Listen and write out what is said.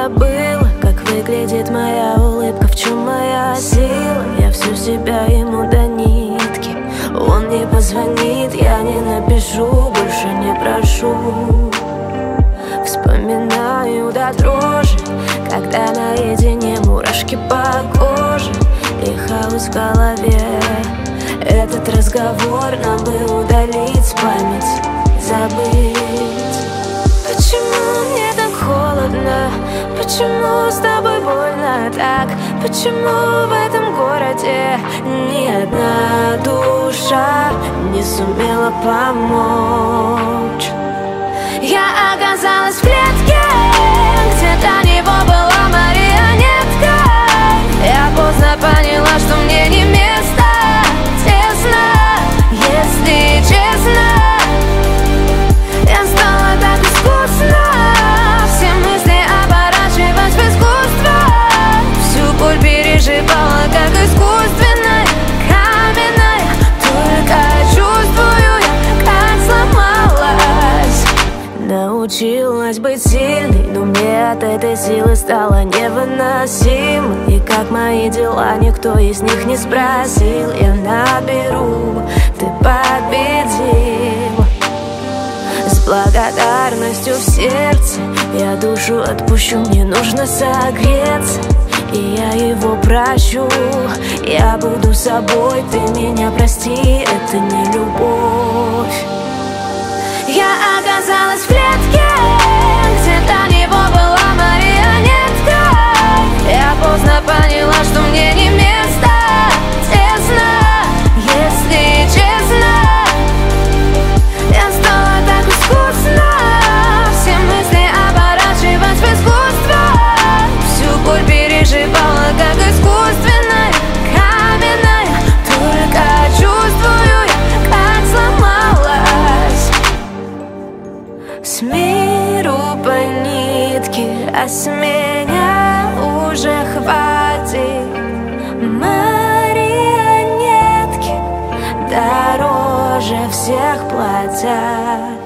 забыла, как выглядит моя улыбка, в чем моя сила. Я всю себя ему до нитки. Он не позвонит, я не напишу, больше не прошу. Вспоминаю до дрожи, когда наедине мурашки по коже и хаос в голове. Этот разговор нам бы удалить, память забыть. Почему мне так холодно? Почему с тобой больно так? Почему в этом городе ни одна душа не сумела помочь? Я оказалась в клетке, где до него была марионетка. Я поздно поняла, что мне не место. Тесно, если честно. Я стала так искусно все мысли оборачивать в искусство. Всю боль переживала, как искусственная, каменная. Только чувствую я, как сломалась. Научилась быть сильной, но мне от этой силы стало невыносимо. И как мои дела, никто из них не спросил. Я наберу, ты победил. С благодарностью в сердце я душу отпущу, мне нужно согреться. И я его прощу, я буду собой, ты меня прости, это не любовь. Я оказалась в клетке, где до него была марионетка. Я поздно поняла, что мне не место. Тесно, если честно. Я стала так искусно все мысли оборачивать в искусство. Всю боль переживала, как искусственная, каменная. Только чувствую я, как сломалась. С миру по нитке, а с меня уже хватит. Марионетки дороже всех платят.